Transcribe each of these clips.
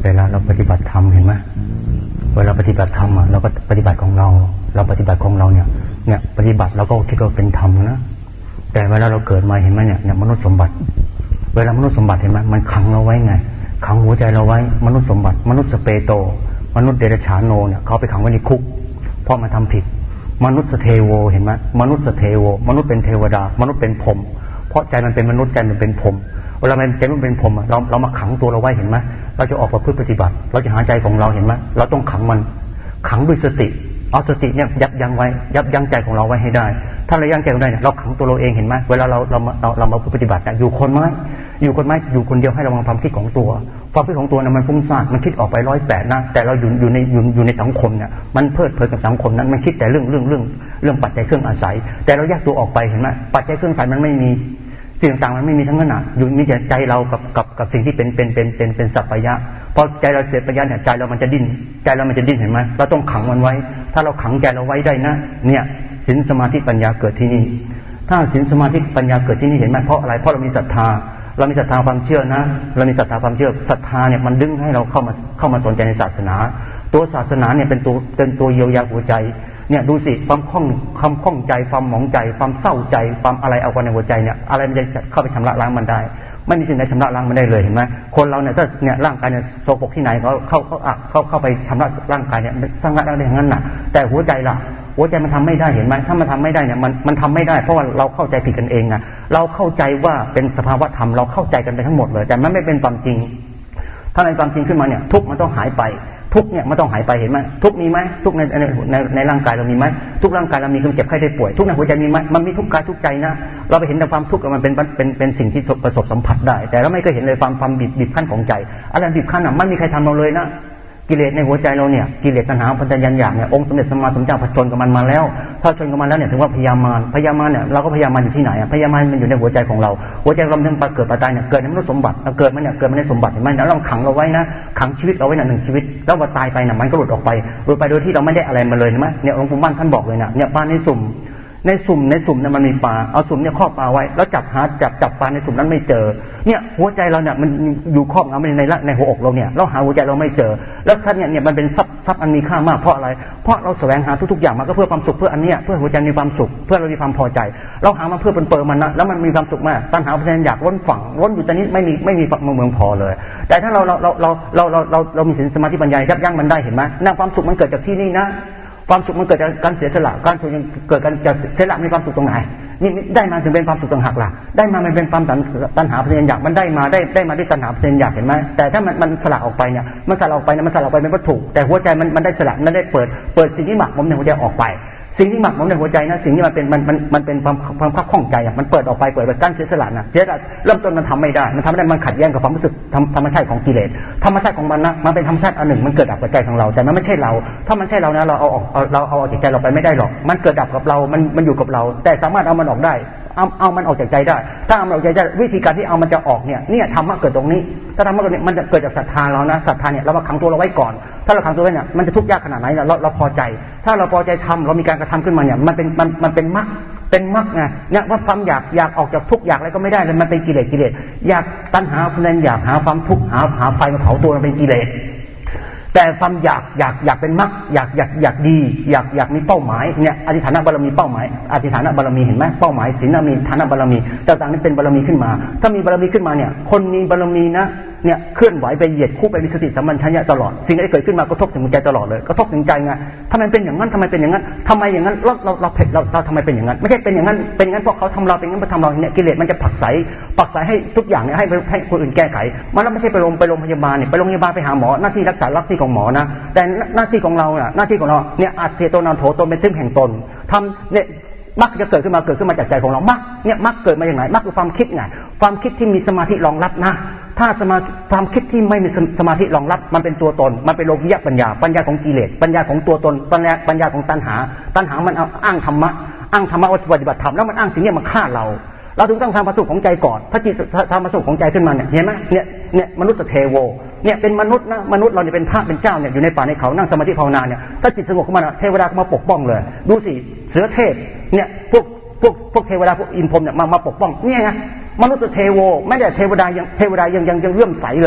เวลาเราปฏิบัติธรรมเห็นไหมเวลาปฏิบัติธรรมเราก็ปฏิบัติของเราปฏิบัติของเราเนี่ยปฏิบัติเราก็คิดว่าเป็นธรรมนะแต่เวลาเราเกิดมาเห็นไหมเนี่ยมนุษย์สมบัติเวลามนุษย์สมบัติเห็นไหมมันขังเราไว้ไงขังหัวใจเราไว้มนุษย์สมบัติมนุษย์สเปโตมนุษย์เดรัจฉานโนเนี่ยเขาไปขังไว้ในคุกเพราะมันทำผิดมนุษย์เทโวเห็นไหมมนุษย์เทโวมนุษย์เป็นเทวดามนุษย์เป็นพรหมเพราะใจมันเป็นมนุษย์ใจมันเป็นพรหมเวลามันใจมันเป็นพรหมเรามาขังตัวเราไว้เห็นไหมเราจะออกประพฤติปฏิบัติเราจะหาใจของเราเห็นไหมเราต้องขังมันขังด้วยสติเอาสติเนี่ยยับยั้งไว้ยับยั้งใจของเราไว้ให้ได้ถ้าเรายั้งใจเราได้เนี่ยเราขังตัวเราเองเห็นไหมเวลาเรามาปฏิบัติอยู่คนไม้อยู่คนเดียวให้ระวังความคิดของตัวความคิดของตัวนั้นมันฟุ้งซ่านมันคิดออกไป108นะแต่เราอยู่ในสังคมเนี่ยมันเพลิดเพลินกับสังคมนั้นมันคิดแต่เรื่องปัจจัยเครื่องอาศัยแต่เราแยกตัวออกไปเห็นไหมปัจจัยเครื่องอาศัยมันไม่มีสิ่งต่างมันไม่มีทั้งนั้นน่ะอยู่มีแต่ใจเรากับสิ่งที่เป็นสัพพยะพอใจเราเสียปัญญาเนี่ยใจเรามันจะดิ้นเห็นไหมเราต้องขังมันไว้ถ้าเราขังใจเราไว้ได้นะเนี่ยศีลสมาธิปัญญาเกิดที่นี่ถ้าศีลสมาธิปัญญาเกิดที่นี่เห็นไหมเพราะอะไรเพราะเรามีศรัทธาความเชื่อนะเรามีศรัทธาความเชื่อศรัทธาเนี่ยมันดึงให้เราเข้ามาสนใจในศาสนาตัวศาสนาเนี่ยเป็นตัวเยียวยาหัวใจเนี่ยดูสิความข้องใจความหมองใจความเศร้าใจความอะไรเอาไว้ในหัวใจเนี่ยอะไรมันจะเข้าไปชำระล้างมันได้ไม่มีสิ่งใดชำระล้างมันได้เลยเห็นไหมคนเราเนี่ยถ้าเนี่ยร่างกายเนี่ยโสโครกที่ไหนเขาเข้าไปชำระร่างกายเนี่ยสร้างร่างได้อย่างนั้นน่ะแต่หัวใจล่ะหัวใจมันทำไม่ได้เห็นไหมถ้ามันทำไม่ได้เนี่ยมันทำไม่ได้เพราะว่าเราเข้าใจผิดกันเองนะเราเข้าใจว่าเป็นสภาวะธรรมเราเข้าใจกันไปทั้งหมดเลยแต่มันไม่เป็นความจริงถ้าในความจริงขึ้นมาเนี่ยทุกข์มันต้องหายไปทุกเนี่ยมันต้องหายไปเห็นไหมทุกมีไหมทุกในร่างกายเรามีไหมทุกร่างกายเรามีความเจ็บไข้ได้ป่วยทุกในหัวใจมีไหมมันมีทุกกายทุกใจนะเราไปเห็นแต่ความทุกข์มันเป็นสิ่งที่ประสบสัมผัสได้แต่เราไม่เคยเห็นเลยความบีบคั้นของใจอะไรบีบคั้นไม่มีใครทำเราเลยนะกิเลสในหัวใจเราเนี่ยกิเลสตัณหาพันธยันอยากเนี่ยองค์สมเด็จสัมมาสัมพุทธเจ้าผจญกับมันมาแล้วถ้าชนกับมันแล้วเนี่ยถึงว่าพยามารเนี่ยเราก็พยามารอยู่ที่ไหนพยามารมันอยู่ในหัวใจของเราหัวใจเราทั้งเกิดตายเนี่ยเกิดในมนุษย์สมบัติเกิดมันในสมบัติเห็นไหมแล้วเราขังเราไว้นะขังชีวิตเราไว้หนึ่งชีวิตแล้วพอตายไปเนี่ยมันก็หลุดออกไปโดยที่เราไม่ได้อะไรมาเลยเห็นไหมเนี่ยหลวงปู่มั่นท่านบอกเลยนะเนี่ยปลาในสุ่มเนี่ยมันมีปลาเอาสุ่มเนี่ยครอบปลาไว้แล้วจับปลาในสุ่มนั้นไม่เจอเนี่ยหัวใจเราเนี่ยมันอยู่ครอบงำในหัวอกเราเนี่ยเราหาหัวใจเราไม่เจอแล้วท่านเนี่ยมันเป็นทรัพย์อันมีค่ามากเพราะอะไรเพราะเราแสวงหาทุกๆอย่างมาก็เพื่อความสุขเพื่ออันเนี้ยเพื่อหัวใจมีความสุขเพื่อเรามีความพอใจเราหามาเพื่อเป็นเปิดมันนะแล้วมันมีความสุขมากตัณหาพยายามอยากล้นอยู่ตอนนี้ไม่มีฝักเมืองพอเลยแต่ถ้าเรามีศีลสมาธิปัญญายับยั้งมันได้เห็นไหมนั่นความสุขมันเกิดจากที่นี่นะความสุขมันเกิดจากการเสียสละการสุขเกิดการจากเสียสละมีความสุขตรงไหนนี่ได้มาถึงเป็นความสุขต่างหากล่ะได้มามันเป็นความตัณหาพยายามอยากมันได้มาด้วยตัณหาพยายามอยากเห็นไหมแต่ถ้ามันสละออกไปเนี่ยมันสละออกไปเป็นวัตถุแต่หัวใจมันได้สละมันได้เปิดสิ่งที่หมักหมมในหัวใจออกไปสิ่งที่หมักหมมในหัวใจนะสิ่งที่มันเป็นความข้องใจอ่ะมันเปิดออกไปการเสียสละนะเสียสละเริ่มต้นมันทำไม่ได้มันขัดแย้งกับความรู้สึกธรรมชาติของกิเลสธรรมชาติของมันนะมันเป็นธรรมชาติอันหนึ่งมันเกิดดับกับใจของเราแต่มันไม่ใช่เราถ้ามันใช่เรานะเราเอาจากใจเราไปไม่ได้หรอกมันเกิดดับกับเรามันอยู่กับเราแต่สามารถเอามันออกได้เอามันออกจากใจได้ถ้าเอามันออกจากใจวิธีการที่เอามันจะออกเนี่ยธรรมะเกิดตรงนี้ถ้าธรรมะเกิดมันจะเกิดจากศรัทธาเรานะศรัทธาเนี่ยเรามาขังตัวเราไว้ก่อนถ้าเราขังตัวไว้เนี่ยมันจะทุกข์ยากขนาดไหนเราพอใจถ้าเราพอใจทำเรามีการกระทำขึ้นมาเนี่ยมันเป็นมรรคไงเนี่ยว่าความอยากออกจากทุกข์อยากอะไรก็ไม่ได้เลยมันเป็นกิเลสอยากตัณหาพลังอยากหาความทุกข์หาไฟมาเผาตัวมันเป็นกิเลสแต่ความอยากเป็นมรรคอยากดีอยากมีเป้าหมายเนี่ยอธิฐานบารมีเป้าหมายอธิฐานบารมีเห็นไหมเป้าหมายศีลมีฐานบารมีต่างๆนี่เป็นบารมีขึ้นมาถ้ามีบารมีขึ้นมาเนี่ยคนมีบารมีนะเนี่ยเคลื่อนไหวไปเหยียดคู่ไปมีสติสัมปชัญญะตลอดสิ่งที่เกิดขึ้นมากระทบถึงใจตลอดเลยกระทบถึงใจไงทำไมเป็นอย่างนั้นทำไมเป็นอย่างนั้นทำไมอย่างนั้นเราทำไมเป็นอย่างนั้นไม่ใช่เป็นอย่างนั้นเพราะเขาทำเราเป็นอย่างนั้นเพราะทำเราเนี่ยกิเลสมันจะผลักไสให้ทุกอย่างเนี่ยให้คนอื่นแก้ไขมันไม่ใช่ไปโรงพยาบาลเนี่ยไปโรงพยาบาลไปหาหมอหน้าที่รักษาของหมอนะแต่หน้าที่ของเราเนี่ยอาเทโตนาโถตนเป็นซึ่งแห่งตนทำเนี่ยมรรคจะเกิดขึ้นมาจากใจของเรามรรคเกิดมาอย่างไรมรรคคือความคิดไงความคิดที่มีสมาธิรองรับนะถ้าความคิดที่ไม่มีสมาธิรองรับมันเป็นตัวตนมันเป็นโลกิยะปัญญาของกิเลสปัญญาของตัวตนปัญญาของตัณหามันอ้างธรรมะว่าปฏิบัติธรรมแล้วมันอ้างสิ่งนี้มาฆ่าเราถึงต้องทำประสุขของใจก่อนถ้าจิตทำประสุขของใจขึ้นมาเนี่ยเห็นไหมเนี่ยมนุษย์เทโวเนี่ยเป็นมนุษย์นะมนุษย์เราเนี่ยเป็นพระเป็นเจ้าเนี่ยอยู่ในป่าในเขานั่งสมาธิภาวนาเนี่ยถ้าจิตสงบขึ้นมาเทวดาก็มาปกป้องเลยดูสิเสือเทพเนี่ยพวกเทวดาพวกอินพรหมเนี่ยมาปกป้องเนี่ยไงมนุษย์เทโวไม่ได้เทวดายังเลื่อมใสเลย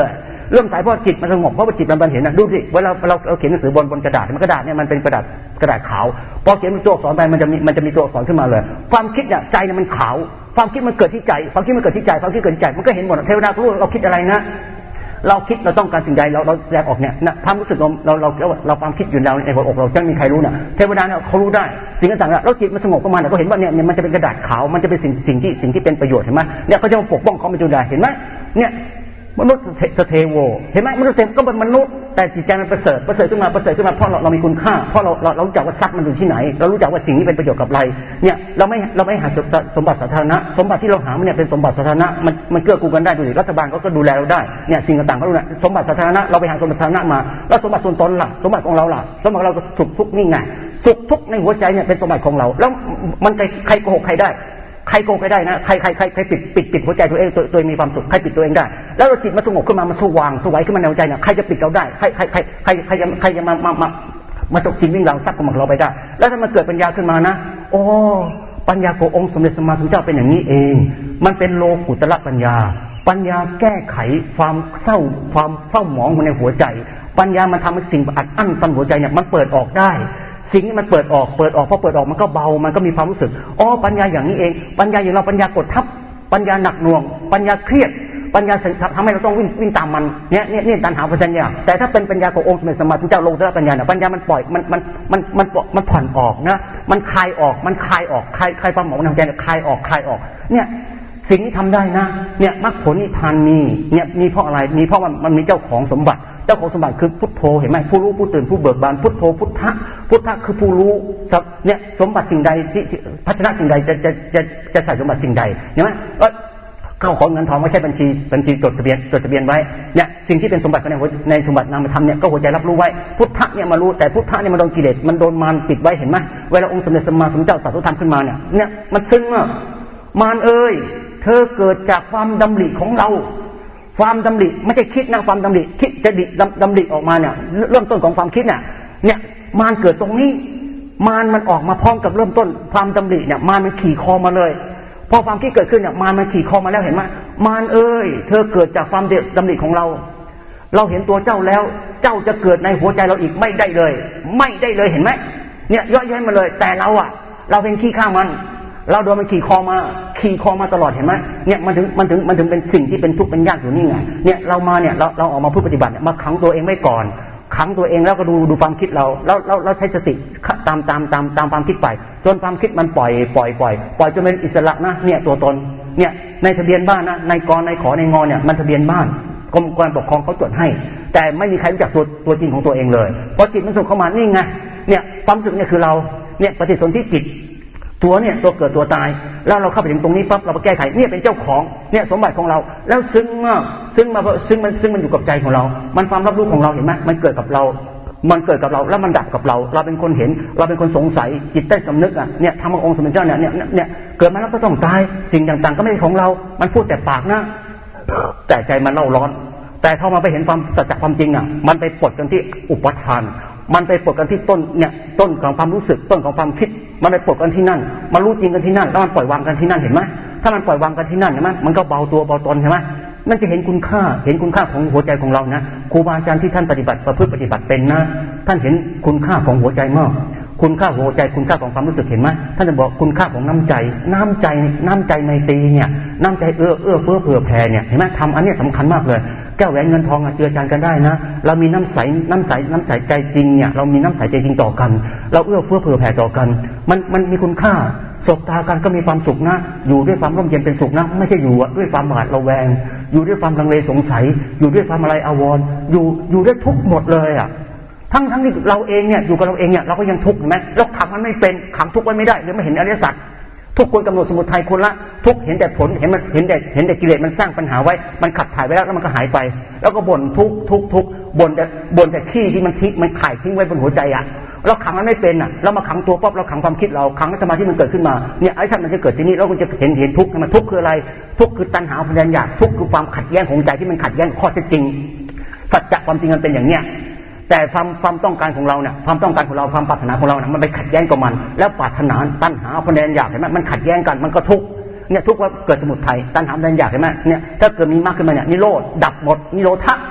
เริ่มใสเพราะจิตมันสงบเพราะว่าจิตมันเห็นนะดูสิเวลาเราเขียนหนังสือบนกระดาษมันกระดาษเนี่ยมันเป็นกระดาษขาวพอเขียนเป็นตัวอักษรไปมันจะมีตัวอักษรขึ้นมาเลยความคิดเนี่ยใจเนี่ยมันขาวความคิดมันเกิดที่ใจความคิดมันเกิดที่ใจความคิดเกิดที่ใจมันก็เห็นหมดเทวดารู้เราคิดอะไรนะเราคิดเราต้องการสิ่งใดเราแสดงออกเนี่ยนะความรู้สึกเราความคิดอยู่ในหัวอกเราจะมีใครรู้เนี่ยเทวดาเนี่ยเขารู้ได้สิ่งต่างๆแล้วจิตมันสงบประมาณเนี่ยเขาเห็นว่าเนี่ยมันจะเป็นกระดาษขาวมันจะเป็นสิ่งที่เป็นประโยชน์เห็นไหมเนี่ยเขาจะมาปกป้องเขาเป็นจุดใดเห็นไหมเนี่ยมนุษย์สเทโวเห็นไหมมนุษย์ก็เป็นมนุษย์แต่จิตใจมันประเสริฐขึ้นมาเพราะเรามีคุณค่าเพราะเรารู้จักว่าทรัพย์มันอยู่ที่ไหนเรารู้จักว่าสิ่งนี้เป็นประโยชน์กับอะไรเนี่ยเราไม่หาสมบัติสาธารณะสมบัติที่เราหาเนี่ยเป็นสมบัติสาธารณะมันเกื้อกูลกันได้ด้วยรัฐบาลก็ดูแลเราได้เนี่ยสิ่งต่างๆเขาดูนะสมบัติสาธารณะเราไปหาสมบัติสาธารณะมาแล้วสมบัติส่วนตนล่ะสมบัติของเราล่ะสมบัติเราก็สุขทุกข์นี่ไงสุขทุกข์ในหัวใจเนี่ยเป็นสมบัติของเราแล้วมันใครโกหกใครได้ใครโกงใครได้นะใครปิดหัวใจตัวเองตัวมีความสุขใครปิดตัวเองได้แล้วเราจิตมันสงบขึ้นมามันสว่างสวยขึ้นมาในหัวใจเนี่ยใครจะปิดเราได้ใครจะมาตกจิตวิ่งเราซักของเราไปได้แล้วถ้ามันเกิดปัญญาขึ้นมานะโอ้ปัญญาขององค์สมเด็จสัมมาสัมพุทธเจ้าเป็นอย่างนี้เองมันเป็นโลกุตระปัญญาแก้ไขความเศร้าความเศร้าหมองในหัวใจปัญญามันทำให้สิ่งอัดอั้นตันหัวใจเนี่ยมันเปิดออกได้สิ่งนี้มันเปิดออกพอเปิดออกมันก็เบามันก็มีความรู้สึกอ๋อปัญญาอย่างนี้เองปัญญาอย่างเราปัญญากดทับปัญญาหนักหน่วงปัญญาเครียดปัญญาทำให้เราต้องวิ่งตามมันเนี่ยตัณหาปัญญาแต่ถ้าเป็นปัญญาขององค์สมเด็จสัมมาสัมพุทธเจ้าโลกุตระปัญญาเนี่ยปัญญามันปล่อยมันผ่อนออกนะมันคลายออกคลายความหมองในใจเนี่ยคลายออกเนี่ยสิ่งที่ทำได้นะเนี่ยมรรคผลนิพพานมีเพราะอะไรมีเพราะมันมีเจ้าของสมบัติคือพุทโธเห็นไหมผู้รู้ผู้ตื่นผู้เบิกบานพุทโธพุทธะคือผู้รู้เนี่ยสมบัติสิ่งใดที่ภาชนะสิ่งใดจะใส่สมบัติสิ่งใดเห็นไหมเข้าของเงินทองไม่ใช่บัญชีจดทะเบียนไว้เนี่ยสิ่งที่เป็นสมบัติในสมบัตินามธรรมเนี่ยก็หัวใจรับรู้ไว้พุทธะเนี่ยมารู้แต่พุทธะเนี่ยมันโดนกิเลสมันโดนมารปิดไว้เห็นไหมเวลาองค์สมเด็จสัมมาสัมพุทธเจ้าตรัสธรรมขึ้นมาเนี่ยมันซึ้งมากมารเอ้ยเธอเกิดจากความดำริของเราความดำริไม่ใช่คิดนะความดำริคิดจะดำริออกมาเนี่ยเริ่มต้นของความคิดเนี่ยมารเกิดตรงนี้มารมันออกมาพร้อมกับเริ่มต้นความดำริเนี่ยมารมันขี่คอมาเลยพอความคิดเกิดขึ้นเนี่ยมารมันขี่คอมาแล้วเห็นไหมมารเอ้ยเธอเกิดจากความดำริของเราเห็นตัวเจ้าแล้วเจ้าจะเกิดในหัวใจเราอีกไม่ได้เลยเห็นไหมเนี่ยย่อแย้มาเลยแต่เราเป็นขี้ข้ามันเราโดนมันขี่คอมาตลอดเห็นไหมเนี่ยมันถึงเป็นสิ่งที่เป็นทุกข์เป็นยากอยู่นี่ไงเนี่ยเรามาเนี่ยเราออกมาพูดปฏิบัติมาขังตัวเองไว้ก่อนขังตัวเองแล้วก็ดูความคิดเราใช้สติตามความคิดไปจนความคิดมันปล่อยจนเป็นอิสระนะเนี่ยตัวตนเนี่ยในทะเบียนบ้านนะในกรในขอในงอเนี่ยมันทะเบียนบ้านกรมการปกครองเขาจดให้แต่ไม่มีใครรู้จักตัวจริงของตัวเองเลยพอจิตมันส่งเข้ามานี่ไงเนี่ยความรู้สึกเนี่ยคือเราเนี่ยปฏิสนธิจิตตัวเกิดตัวตายแล้วเราเข้าไปถึงตรงนี้ปั๊บเราไปแก้ไขเนี่ยเป็นเจ้าของเนี่ยสมบัติของเราแล้วซึ่งมันอยู่กับใจของเรามันความรับรู้ของเราเห็นไหมมันเกิดกับเราแล้วมันดับกับเราเป็นคนเห็นเราเป็นคนสงสัยจิตใต้สำนึกเนี่ยธรรมขององค์สมเด็จเจ้าเนี่ยเกิดมาแล้วก็ต้องตายสิ่งต่างๆก็ไม่ใช่ของเรามันพูดแต่ปากนะแต่ใจมันเล่าร้อนแต่พอมาไปเห็นความสัจจะความจริงมันไปปลดกันที่อุปทานมันไปปลดกันที่ต้นของความรู้สึกต้นของความคิดมันไปปลดกันที่นั่นมันรู้จริงกันที่นั่นแล้วมันปล่อยวางกันที่นั่นเห็นไหมถ้ามันปล่อยวางกันที่นั่นเห็นไหมมันก็เบาตัวเบาตนเห็นไหมมันจะเห็นคุณค่าของหัวใจของเรานะครูบาอาจารย์ที่ท่านปฏิบัติประพฤติปฏิบัติเป็นนะท่านเห็นคุณค่าของหัวใจมากคุณค่าหัวใจคุณค่าของความรู้สึกเห็นไหมท่านจะบอกคุณค่าของน้ำใจในตีเนี่ยน้ำใจเอื้อเฟื้อเผื่อแผ่เนี่ยเห็นไหมทำอันนี้สำคัญมากเลยแก้วแหวนเงินทองเจือจานกันได้นะเรามีน้ำใสใจจริงเนี่ยเรามีน้ำใสใจจริงต่อกันเราเอื้อเฟื้อเผื่อแผ่ต่อกันมันมีคุณค่าสบตากันก็มีความสุขนะอยู่ด้วยความร่มเย็นเป็นสุขนะไม่ใช่อยู่ด้วยความหวาดระแวงอยู่ด้วยความลังเลสงสัยอยู่ด้วยความอะไรอาวรณ์อยู่ด้วยทุกข์หมดเลยทั้งที่เราเองเนี่ยอยู่กับเราเองเนี่ยเราก็ยังทุกข์เห็นไหมเราขังมันไม่เป็นขังทุกข์ไว้ไม่ได้หรือไม่เห็นอริยสัจทุกคนกำหนดสมุทัยคนละทุกเห็นแต่ผลเห็นแต่กิเลสมันสร้างปัญหาไว้มันขัดถ่ายไว้แล้วมันก็หายไปแล้วก็บ่นทุกบ่นแต่ขี้ที่มันทิ้งมันถ่ายทิ้งไว้บนหัวใจเราขังมันไม่เป็นเรามาขังตัวป๊อบเราขังความคิดเราขังสมาธิมันเกิดขึ้นมาเนี่ยไอ้ท่านมันจะเกิดที่นี่เราก็จะเห็นทุกข์มันทุกข์คืออะไรทุกข์คือตัณหาพยานอยากทุกข์คือความขัดแย้งของใจที่มันขัดแย้งข้อเท็จจริงสัจจะความจริงมันเป็นอย่างเนี้ยแต่ความต้องการของเราเนี่ยความต้องการของเราความปรารถนาของเราเนี่ยมันไปขัดแย้งกับมันแล้วปรารถนาตัณหาพยานอยากเห็นไหมมันขัดแย้งกันมันก็ทุกข์เนี่ยทุกข์ว่าเกิดสมุทัยตัณหาพยานอยากเห็นไหมเนี่ยถ้าเกิดมีมากขึ้นมาเนี่ยนิโรธดับหมดนิโรธะ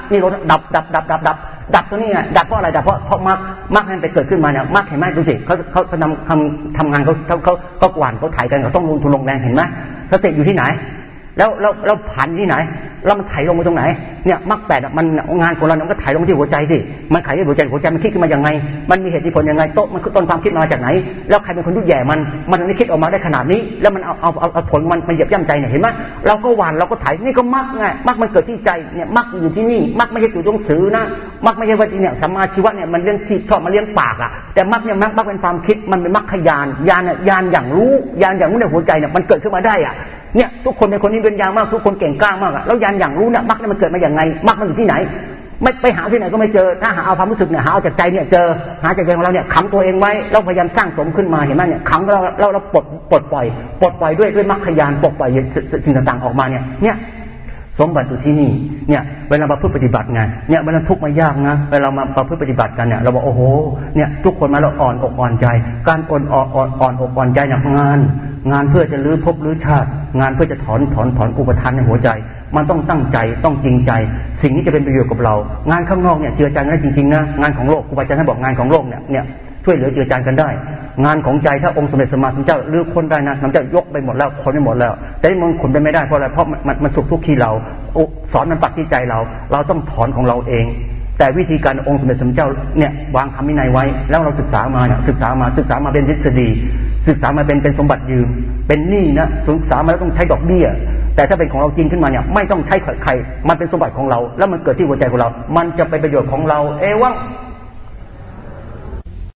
นี่รถดับตัวนี้ไงดับเพราะอะไรดับเพราะมรรคนั้นไปเกิดขึ้นมาเนี่ยมรรคเห็นไหมดูสิเขาทำงานเขากวาดเขาถ่ายกันเขาต้องลงทุนลงแรงเห็นไหมสติอยู่ที่ไหนแล้วผันที่ไหนแล้วมันไถลงไปตรงไหนเนี่ยมรรคแปดมันงานของเราเนี่ยมันก็ไถลงที่หัวใจสิมันไถที่หัวใจมันคิดขึ้นมาอย่างไงมันมีเหตุผลยังไงโต๊ะมันต้นความคิดมาจากไหนแล้วใครเป็นคนยุ่ยแย่มันไม่คิดออกมาได้ขนาดนี้แล้วมันเอาผลมันเหยียบย่ำใจเนี่ยเห็นไหมเราก็หวานเราก็ไถนี่ก็มรรคไงมรรคมันเกิดที่ใจเนี่ยมรรคอยู่ที่นี่มรรคไม่ใช่อยู่ตรงสื่อนะมรรคไม่ใช่ว่าเนี่ยสัมมาชีวะเนี่ยมันเลี้ยงชีพชอบมาเลี้ยงปากอ่ะแต่มรรคเนี่ยมรรคเป็นความคิดมันเป็นมรรคญาณอย่างรู้ญาณอย่างรู้ในหัวใจเนี่ยมันเกิดขึ้นมาได้อ่ะเนี่ยทุกคนเป็นคนนี้เป็นยามากทุกคนเก่งกล้ามากอะแล้วญาณอย่างรู้เนี่ยมรรคเนี่ยมันเกิดมาอย่างไงมรรคมันอยู่ที่ไหนไม่ไปหาที่ไหนก็ไม่เจอถ้าหาเอาความรู้สึกเนี่ยหาเอาจากใจเนี่ยเจอหาจากใจของเราเนี่ยขังตัวเองไว้แล้วพยายามสร้างสมขึ้นมาเห็นไหมเนี่ยขังเราปลดปล่อยด้วยมรรคญาณปลดปล่อยสิ่งต่างๆออกมาเนี่ยสมบัติอยู่ที่นี่เนี่ยเวลามาปฏิบัติไงเนี่ยเวลาทุกข์มายากนะเวลามาปฏิบัติกันเนี่ยเราบอกโอ้โหเนี่ยทุกคนมาเราอ่อนอกอ่อนใจการอ่อนอกอ่อนใจเนี่ยงานเพื่อจะลื้อภพลื้อชาติงานเพื่อจะถอนอุปทานในหัวใจมันต้องตั้งใจต้องจริงใจสิ่งนี้จะเป็นประโยชน์กับเรางานข้างนอกเนี่ยเจือจานได้จริงๆนะงานของโลกครูบาอาจารย์ท่านบอกงานของโลกเนี่ยช่วยเหลือเจือจานกันได้งานของใจถ้าองค์สมเด็จสัมมาสัมพุทธเจ้าลื้อคนได้นะมันจะยกไปหมดแล้วคนไปหมดแล้วแต่มันขนไปไม่ได้เพราะอะไรเพราะมันสุขทุกข์ที่เราสอนมันปักที่ใจเราต้องถอนของเราเองแต่วิธีการองค์สมเด็จสัมมาสัมพุทธเจ้าเนี่ยวางคำวินัยไว้แล้วเราศึกษามาเป็นทฤษฎีศึกษามาเป็นสมบัติยืมเป็นหนี้นะศึกษามาแล้วต้องใช้ดอกเบี้ยแต่ถ้าเป็นของเราจริงขึ้นมาเนี่ยไม่ต้องใช้ใครมันเป็นสมบัติของเราแล้วมันเกิดที่หัวใจของเรามันจะเป็นประโยชน์ของเราเอวัง